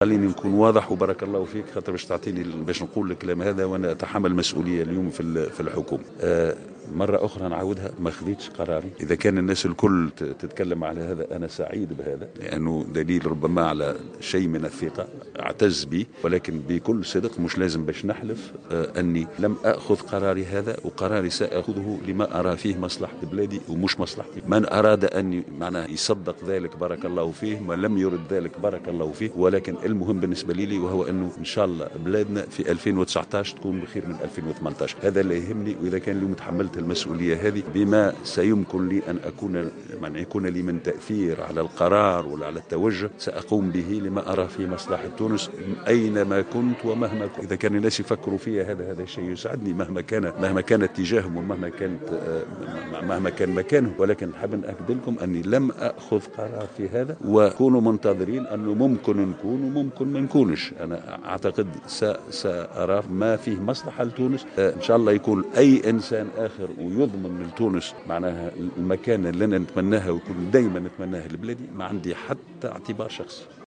خليني نكون واضح وبارك الله فيك، خاطر باش تعطيني باش نقول الكلام هذا وانا اتحمل مسؤوليه اليوم في الحكومه. مرة أخرى نعاودها، ما خذيتش قراري. إذا كان الناس الكل تتكلم على هذا أنا سعيد بهذا، لأنه دليل ربما على شيء من الثقة أعتز به، ولكن بكل صدق مش لازم باش نحلف أني لم أخذ قراري هذا، وقراري سأخذه لما أرى فيه مصلحة بلادي ومش مصلحتي. من أراد أن معناه يصدق ذلك بارك الله فيه، من لم يرد ذلك بارك الله فيه، ولكن المهم بالنسبة لي وهو أنه إن شاء الله بلادنا في 2019 تكون بخير من 2018. هذا اللي يهمني، وإذا كان اليوم تحملت المسؤولية هذه بما سيمكن لي أن يكون لي من تأثير على القرار ولا على التوجه، سأقوم به لما أرى في مصلحة تونس أينما كنت ومهما كنت. إذا كان الناس يفكروا فيها هذا شيء يسعدني مهما كان اتجاههم ومهما كان مكانهم، ولكن حاب نأكد لكم أني لم أخذ قرار في هذا، وكونوا منتظرين أنه ممكن نكون وممكن ما نكونش. أنا أعتقد سأرى ما فيه مصلحة لتونس. إن شاء الله يكون أي إنسان آخر ويضمن لتونس معناها المكان اللي أنا نتمناها ويكون دايما نتمناها لبلادي، ما عندي حتى اعتبار شخصي.